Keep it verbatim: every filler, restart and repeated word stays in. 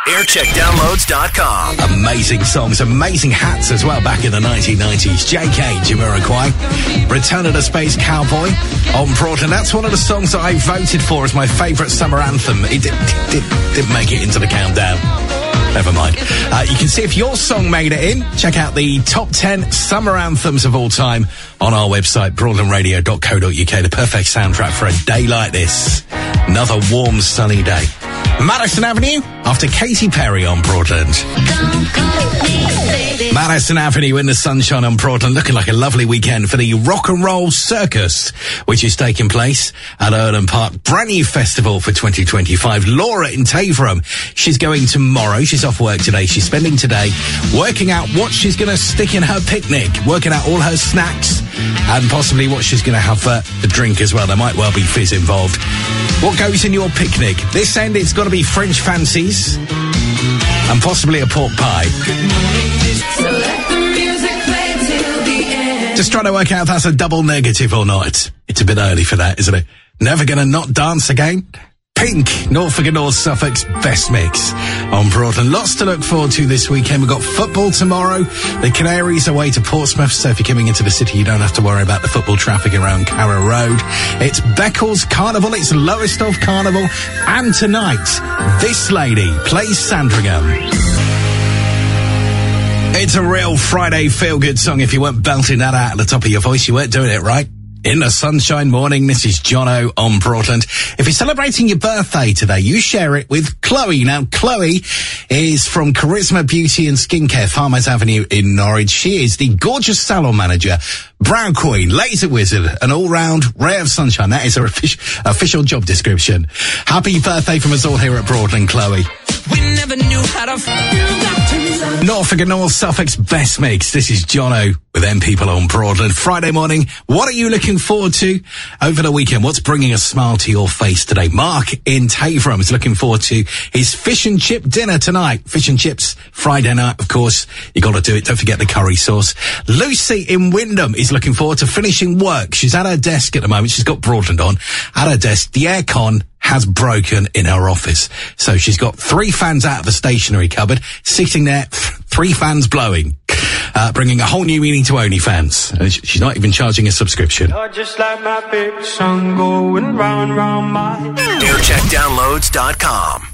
aircheck downloads dot com. Amazing songs, amazing hats as well back in the nineteen nineties. J K, Jamiroquai, Return of the Space Cowboy on Portland. That's one of the songs that I voted for as my favourite summer anthem. It did, did, didn't make it into the countdown. Never mind. Uh, you can see if your song made it in. Check out the top ten summer anthems of all time on our website, broadland radio dot co dot uk. The perfect soundtrack for a day like this. Another warm, sunny day. Madison Avenue, after Katy Perry on Broadland. Madison Avenue in the sunshine on Broadland, looking like a lovely weekend for the Rock and Roll Circus, which is taking place at Erlen Park. Brand new festival for twenty twenty-five. Laura in Taverham, she's going tomorrow. She's off work today. She's spending today working out what she's going to stick in her picnic, working out all her snacks, and possibly what she's going to have for the drink as well. There might well be fizz involved. What goes in your picnic? This end, it's got to be French fancies and possibly a pork pie. So let the music play till the end. Just trying to work out if that's a double negative or not. It's a bit early for that, isn't it? Never gonna not dance again? Pink, Norfolk and North Suffolk's best mix on Broadland. Lots to look forward to this weekend. We've got football tomorrow. The Canaries away to Portsmouth, so if you're coming into the city, you don't have to worry about the football traffic around Carrow Road. It's Beccles Carnival, it's Lowestoft Carnival, and tonight, this lady plays Sandringham. It's a real Friday feel-good song. If you weren't belting that out at the top of your voice, you weren't doing it right. In the sunshine morning, this is Jono on Broadland. If you're celebrating your birthday today, you share it with Chloe. Now, Chloe is from Charisma Beauty and Skincare, Farmers Avenue in Norwich. She is the gorgeous salon manager, brow queen, laser wizard, an all-round ray of sunshine. That is her official, official job description. Happy birthday from us all here at Broadland, Chloe. We never knew how to feel. Norfolk and North Suffolk's best mix. This is Jono with Them People on Broadland. Friday morning, what are you looking forward to over the weekend? What's bringing a smile to your face today? Mark in Taverham is looking forward to his fish and chip dinner tonight. Fish and chips, Friday night, of course. You got to do it. Don't forget the curry sauce. Lucy in Wyndham is looking forward to finishing work. She's at her desk at the moment. She's got Broadland on. At her desk, the aircon has broken in her office. So she's got three fans out of the stationery cupboard, sitting there, three fans blowing, uh, bringing a whole new meaning to OnlyFans. And she's not even charging a subscription. You're just like my favorite song going round, round my... aircheck downloads dot com.